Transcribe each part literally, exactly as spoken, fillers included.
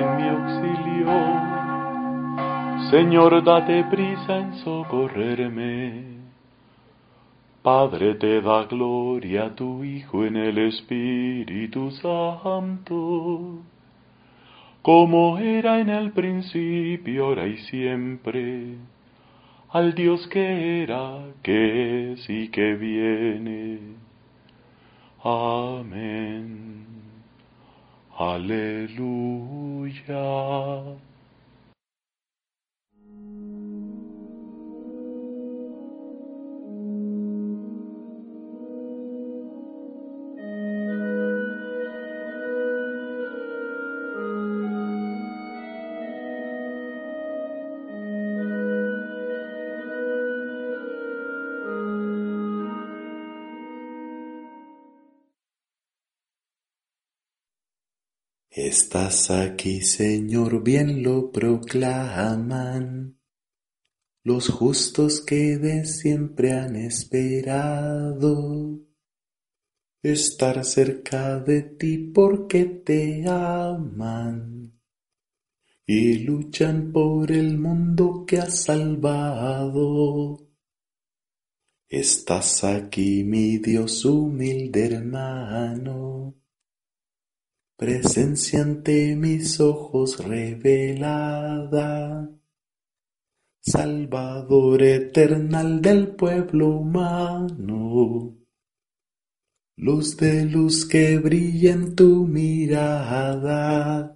en mi auxilio. Señor, date prisa en socorrerme. Padre, te da gloria a tu Hijo en el Espíritu Santo, como era en el principio, ahora y siempre, al Dios que era, que es y que viene. Amén. Aleluya. Estás aquí, Señor, bien lo proclaman los justos que de siempre han esperado estar cerca de ti porque te aman y luchan por el mundo que has salvado. Estás aquí, mi Dios, humilde hermano, presencia ante mis ojos revelada, Salvador eternal del pueblo humano, luz de luz que brilla en tu mirada.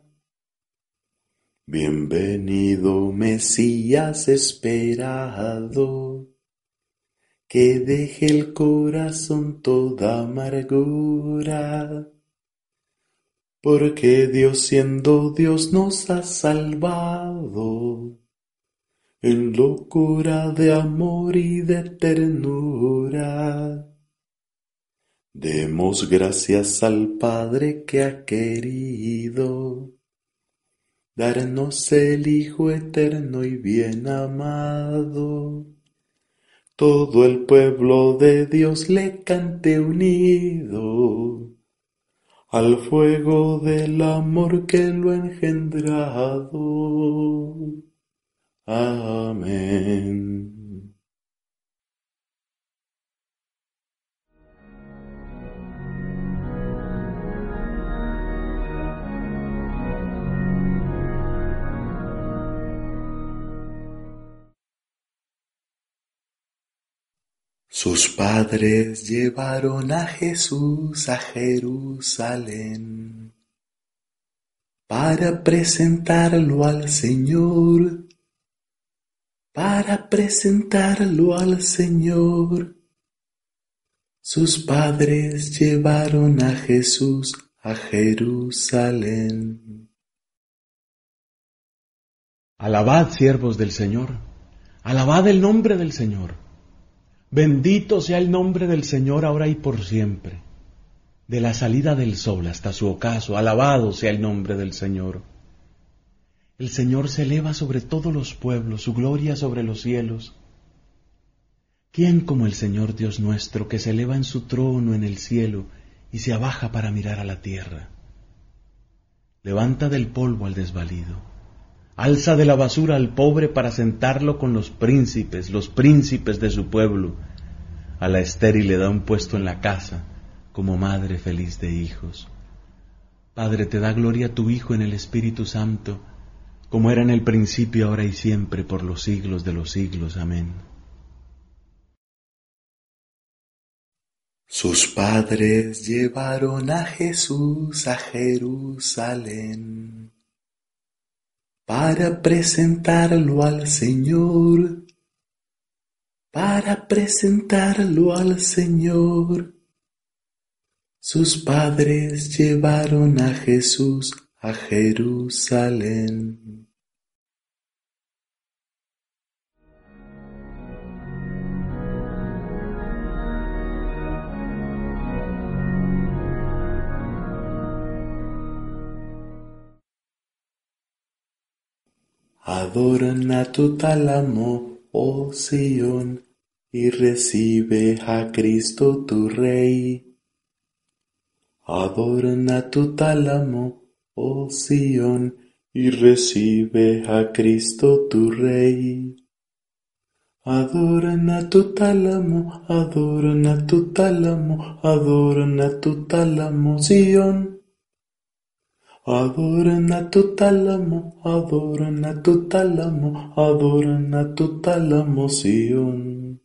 Bienvenido, Mesías esperado, que deje el corazón toda amargura, porque Dios siendo Dios nos ha salvado, en locura de amor y de ternura. Demos gracias al Padre que ha querido darnos el Hijo eterno y bien amado. Todo el pueblo de Dios le cante unido al fuego del amor que lo ha engendrado. Amén. Sus padres llevaron a Jesús a Jerusalén para presentarlo al Señor, para presentarlo al Señor. Sus padres llevaron a Jesús a Jerusalén. Alabad, siervos del Señor, alabad el nombre del Señor. Bendito sea el nombre del Señor ahora y por siempre. De la salida del sol hasta su ocaso, alabado sea el nombre del Señor. El Señor se eleva sobre todos los pueblos, su gloria sobre los cielos. ¿Quién como el Señor Dios nuestro, que se eleva en su trono en el cielo y se abaja para mirar a la tierra? Levanta del polvo al desvalido, alza de la basura al pobre para sentarlo con los príncipes, los príncipes de su pueblo. A la estéril le da un puesto en la casa, como madre feliz de hijos. Padre, te da gloria a tu Hijo en el Espíritu Santo, como era en el principio, ahora y siempre, por los siglos de los siglos. Amén. Sus padres llevaron a Jesús a Jerusalén para presentarlo al Señor, para presentarlo al Señor. Sus padres llevaron a Jesús a Jerusalén. Adorna tu tálamo, oh Sión, y recibe a Cristo tu Rey. Adorna tu tálamo, oh Sión, y recibe a Cristo tu Rey. Adoran a tu tálamo, adoran a tu tálamo, adoran a tu tálamo, Sión. Adoran a tu tálamo, adoran a tu tálamo, adoran a tu tálamo, Sión.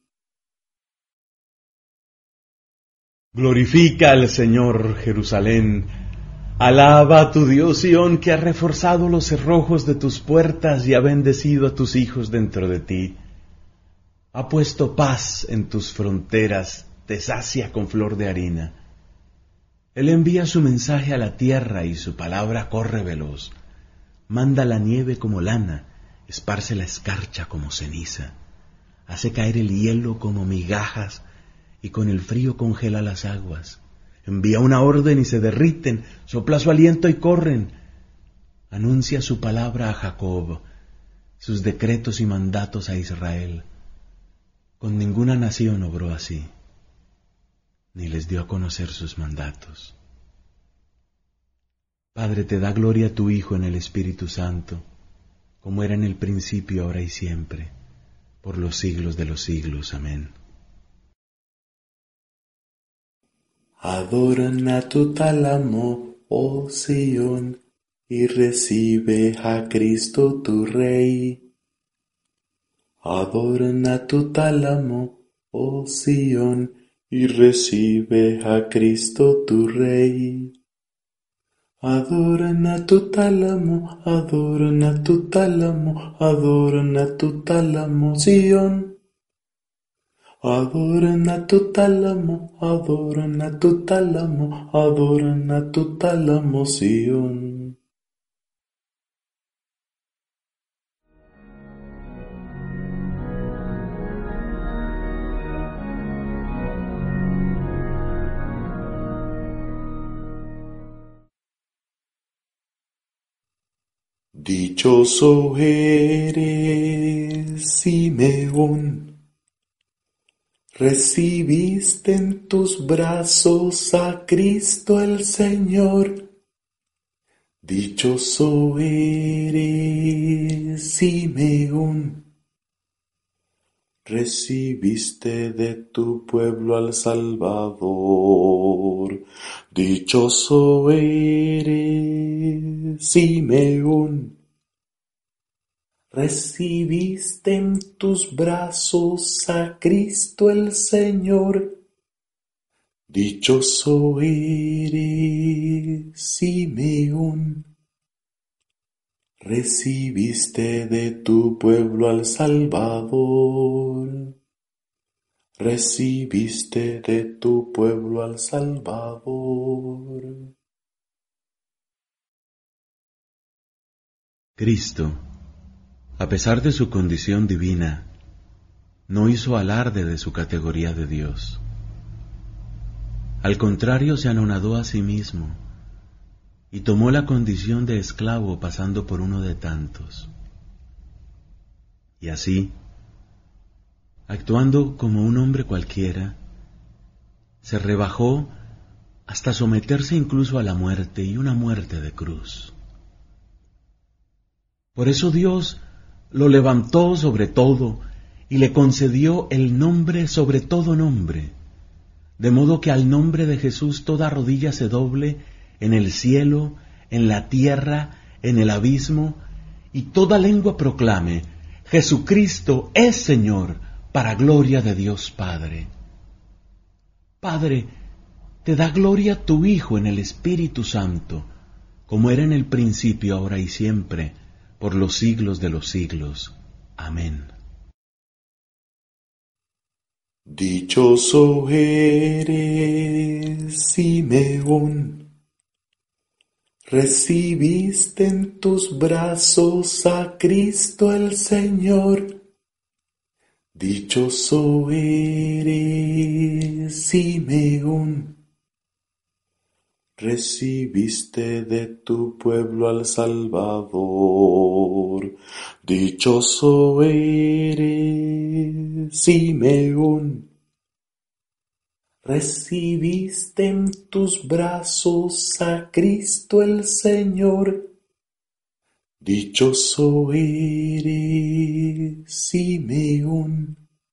Glorifica al Señor, Jerusalén. Alaba a tu Dios, Sión, que ha reforzado los cerrojos de tus puertas y ha bendecido a tus hijos dentro de ti. Ha puesto paz en tus fronteras, te sacia con flor de harina. Él envía su mensaje a la tierra y su palabra corre veloz. Manda la nieve como lana, esparce la escarcha como ceniza. Hace caer el hielo como migajas y con el frío congela las aguas. Envía una orden y se derriten, sopla su aliento y corren. Anuncia su palabra a Jacob, sus decretos y mandatos a Israel. Con ninguna nación obró así, ni les dio a conocer sus mandatos. Padre, te da gloria a tu Hijo en el Espíritu Santo, como era en el principio, ahora y siempre, por los siglos de los siglos. Amén. Adoran a tu tálamo, oh Sión, y recibe a Cristo tu Rey. Adoran a tu tálamo, oh Sión, y recibe a Cristo tu Rey. Adoran a tu tálamo, adoran a tu tálamo, adoran a tu tálamo, Sión. Adoran a tu tálamo, adoran a tu tálamo, adoran a tu tálamo, Sión. Dichoso eres, Simeón, recibiste en tus brazos a Cristo el Señor. Dichoso eres, Simeón, recibiste de tu pueblo al Salvador. Dichoso eres, Simeón, recibiste en tus brazos a Cristo el Señor. Dichoso eres, Simeón, recibiste de tu pueblo al Salvador. Recibiste de tu pueblo al Salvador. Cristo, a pesar de su condición divina, no hizo alarde de su categoría de Dios. Al contrario, se anonadó a sí mismo y tomó la condición de esclavo, pasando por uno de tantos. Y así, actuando como un hombre cualquiera, se rebajó hasta someterse incluso a la muerte, y una muerte de cruz. Por eso Dios lo levantó sobre todo y le concedió el nombre sobre todo nombre, de modo que al nombre de Jesús toda rodilla se doble en el cielo, en la tierra, en el abismo, y toda lengua proclame: Jesucristo es Señor, para gloria de Dios Padre. Padre, te da gloria tu Hijo en el Espíritu Santo, como era en el principio, ahora y siempre, por los siglos de los siglos. Amén. Dichoso eres, Simeón, recibiste en tus brazos a Cristo el Señor. Dichoso eres, Simeón, recibiste de tu pueblo al Salvador. Dichoso eres, Simeón, recibiste en tus brazos a Cristo el Señor. Dichoso eres, Simeón,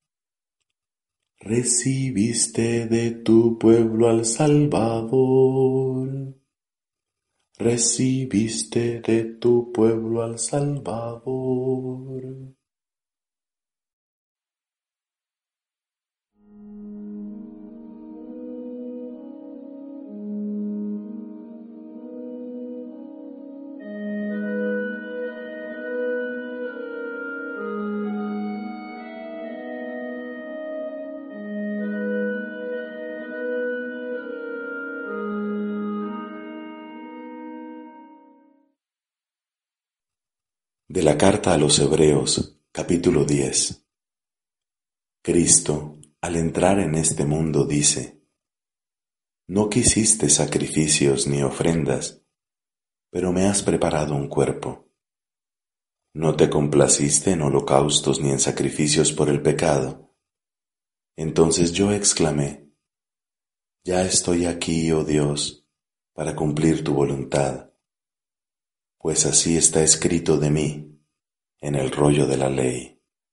recibiste de tu pueblo al Salvador, recibiste de tu pueblo al Salvador. De la carta a los Hebreos, capítulo diez. Cristo, al entrar en este mundo, dice: No quisiste sacrificios ni ofrendas, pero me has preparado un cuerpo. No te complaciste en holocaustos ni en sacrificios por el pecado. Entonces yo exclamé: Ya estoy aquí, oh Dios, para cumplir tu voluntad. Pues así está escrito de mí en el rollo de la ley.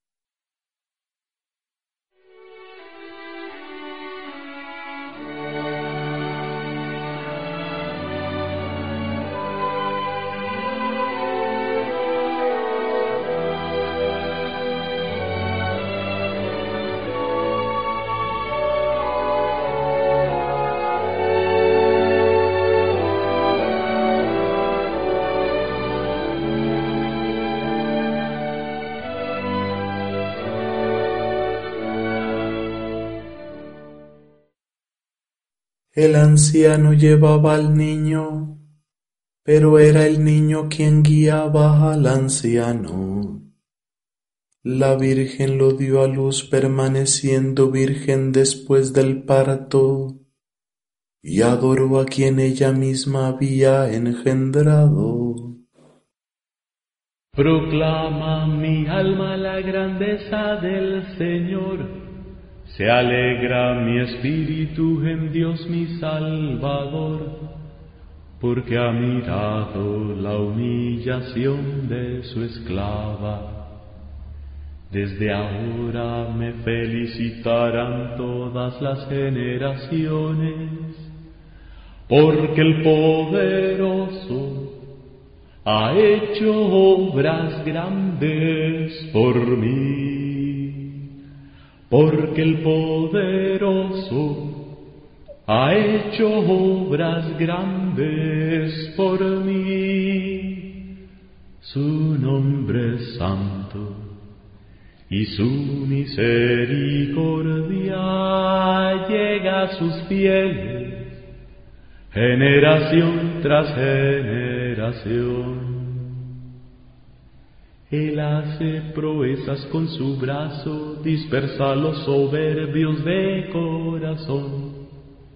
El anciano llevaba al niño, pero era el niño quien guiaba al anciano. La Virgen lo dio a luz permaneciendo virgen después del parto, y adoró a quien ella misma había engendrado. Proclama mi alma la grandeza del Señor. Se alegra mi espíritu en Dios mi Salvador, porque ha mirado la humillación de su esclava. Desde ahora me felicitarán todas las generaciones, porque el poderoso ha hecho obras grandes por mí. Porque el poderoso ha hecho obras grandes por mí. Su nombre es santo y su misericordia llega a sus fieles, generación tras generación. Él hace proezas con su brazo, dispersa a los soberbios de corazón.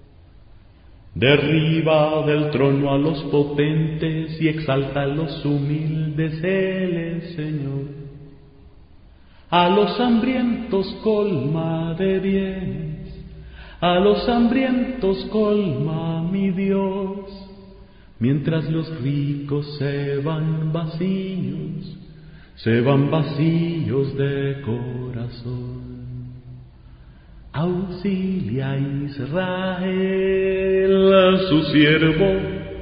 Derriba del trono a los potentes y exalta a los humildes, Él es Señor. A los hambrientos colma de bienes, a los hambrientos colma mi Dios, mientras los ricos se van vacíos. Se van vacíos de corazón. Auxilia a Israel, su siervo,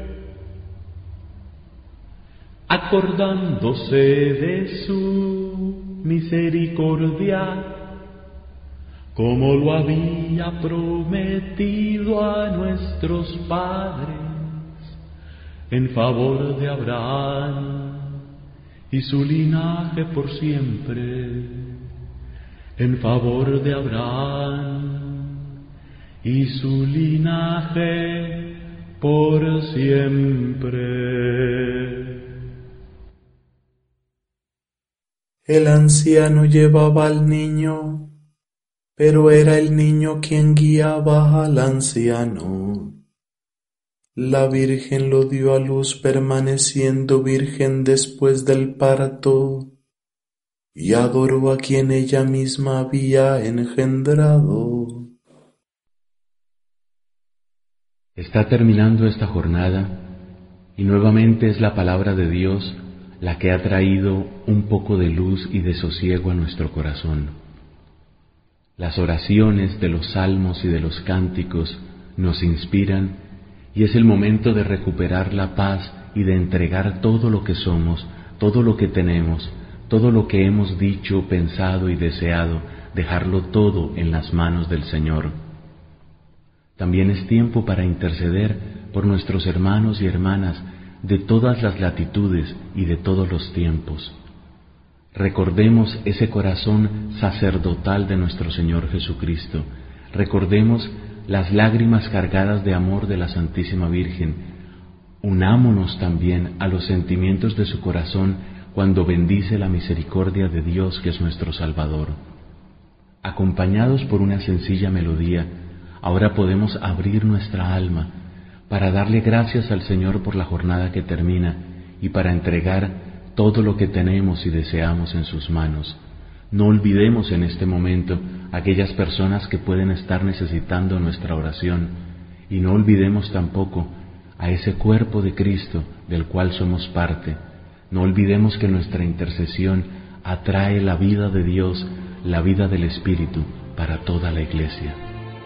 acordándose de su misericordia, como lo había prometido a nuestros padres, en favor de Abraham y su linaje por siempre, en favor de Abraham y su linaje por siempre. El anciano llevaba al niño, pero era el niño quien guiaba al anciano. La Virgen lo dio a luz permaneciendo virgen después del parto, y adoró a quien ella misma había engendrado. Está terminando esta jornada y nuevamente es la palabra de Dios la que ha traído un poco de luz y de sosiego a nuestro corazón. Las oraciones de los salmos y de los cánticos nos inspiran y es el momento de recuperar la paz y de entregar todo lo que somos, todo lo que tenemos, todo lo que hemos dicho, pensado y deseado, dejarlo todo en las manos del Señor. También es tiempo para interceder por nuestros hermanos y hermanas de todas las latitudes y de todos los tiempos. Recordemos ese corazón sacerdotal de nuestro Señor Jesucristo. Recordemos las lágrimas cargadas de amor de la Santísima Virgen. Unámonos también a los sentimientos de su corazón cuando bendice la misericordia de Dios que es nuestro Salvador. Acompañados por una sencilla melodía, ahora podemos abrir nuestra alma para darle gracias al Señor por la jornada que termina y para entregar todo lo que tenemos y deseamos en sus manos. No olvidemos en este momento a aquellas personas que pueden estar necesitando nuestra oración y no olvidemos tampoco a ese cuerpo de Cristo del cual somos parte. No olvidemos que nuestra intercesión atrae la vida de Dios, la vida del Espíritu para toda la Iglesia.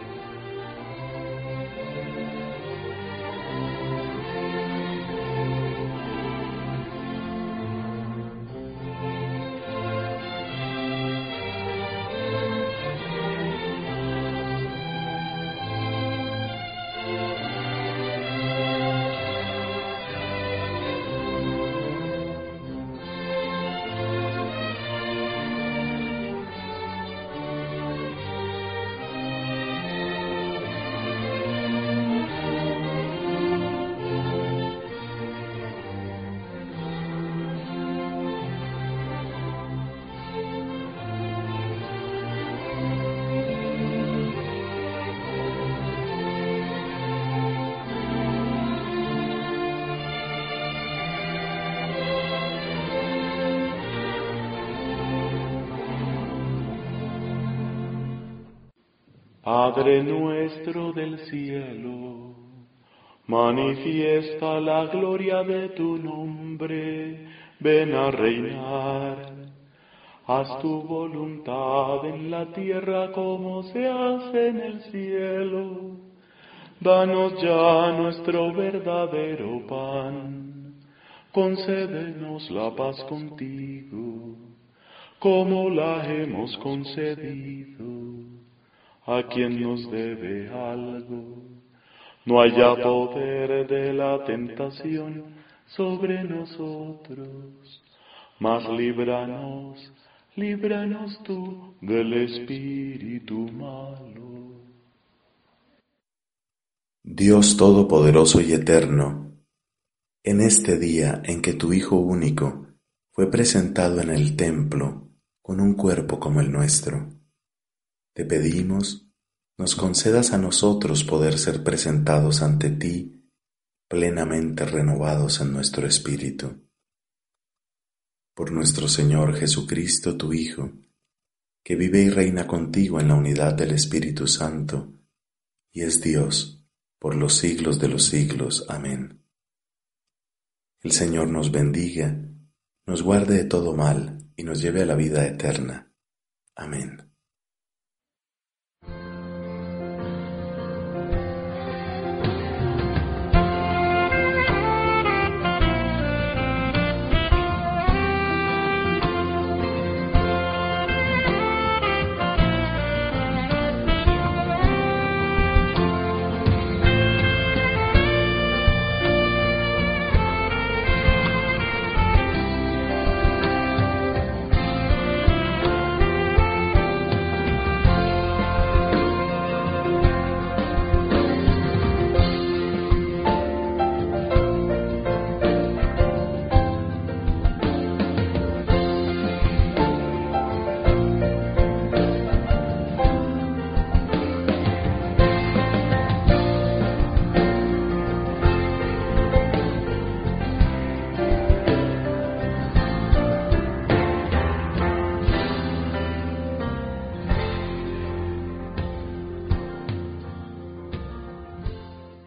Padre nuestro del cielo, manifiesta la gloria de tu nombre, ven a reinar. Haz tu voluntad en la tierra como se hace en el cielo. Danos ya nuestro verdadero pan, concédenos la paz contigo, como la hemos concedido a quien nos debe algo. No haya poder de la tentación sobre nosotros, mas líbranos, líbranos tú del espíritu malo. Dios Todopoderoso y Eterno, en este día en que tu Hijo único fue presentado en el templo con un cuerpo como el nuestro, te pedimos nos concedas a nosotros poder ser presentados ante ti plenamente renovados en nuestro espíritu. Por nuestro Señor Jesucristo, tu Hijo, que vive y reina contigo en la unidad del Espíritu Santo, y es Dios por los siglos de los siglos. Amén. El Señor nos bendiga, nos guarde de todo mal y nos lleve a la vida eterna. Amén.